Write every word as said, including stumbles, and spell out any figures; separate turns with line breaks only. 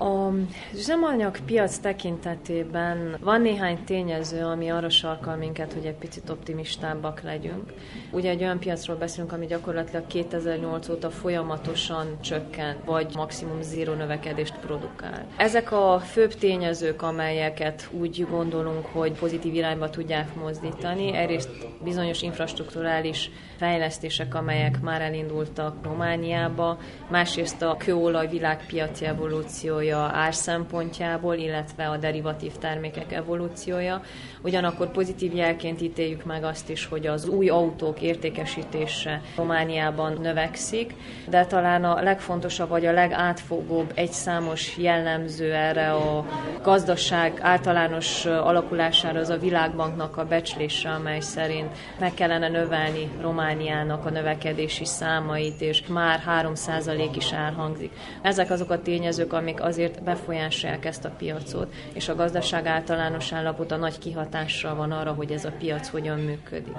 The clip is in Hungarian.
Az üzemanyag piac tekintetében van néhány tényező, ami arra sarkal minket, hogy egy picit optimistábbak legyünk. Ugye egy olyan piacról beszélünk, ami gyakorlatilag kétezer-nyolc óta folyamatosan csökken, vagy maximum zéró növekedést produkál. Ezek a főbb tényezők, amelyeket úgy gondolunk, hogy pozitív irányba tudják mozdítani. Egyrészt bizonyos infrastrukturális fejlesztések, amelyek már elindultak Romániába, másrészt a kőolaj világpiaci evolúciója ár szempontjából, illetve a derivatív termékek evolúciója. Ugyanakkor pozitív jelként ítéljük meg azt is, hogy az új autók értékesítése Romániában növekszik, de talán a legfontosabb vagy a legátfogóbb egyszámos jellemző erre a gazdaság általános alakulására az a Világbanknak a becslése, amely szerint meg kellene növelni Romániának a növekedési számait, és már három százalék is elhangzik. Ezek azok a tényezők, amik azért befolyásolják ezt a piacot, és a gazdaság általános állapota nagy kihatással van arra, hogy ez a piac hogyan működik.